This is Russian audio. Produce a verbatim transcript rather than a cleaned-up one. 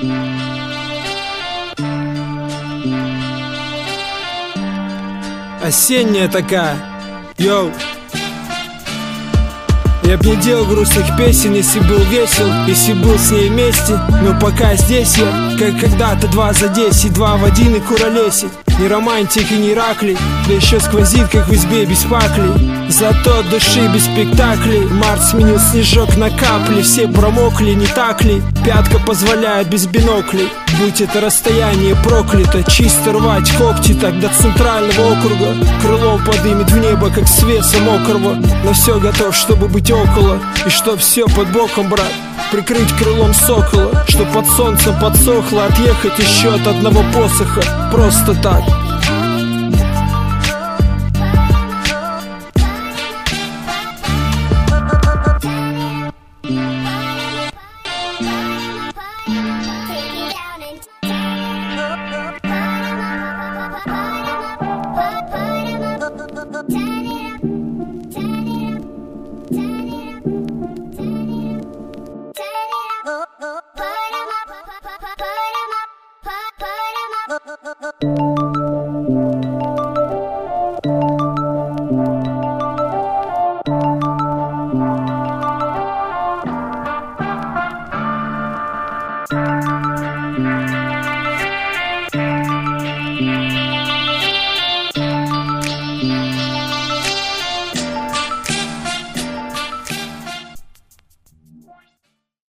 Осенняя такая, йоу. Я б не делал грустных песен, если был весел, если был с ней вместе. Но пока здесь я, как когда-то два за десять, два в один и куролесить. Не романтик и не Ираклий, да еще сквозит, как в избе без паклей. Зато от души без спектаклей. Март сменил снежок на капли, все промокли, не так ли? Пятка позволяет без биноклей. Будь это расстояние проклято, чисто рвать когти так до центрального округа. Крылом подымет в небо, как с веса мокрого. Но все готов, чтобы быть около, и чтоб все под боком, брат, прикрыть крылом сокола, чтоб под солнцем подсохло, отъехать еще от одного посоха. Просто так. Bye.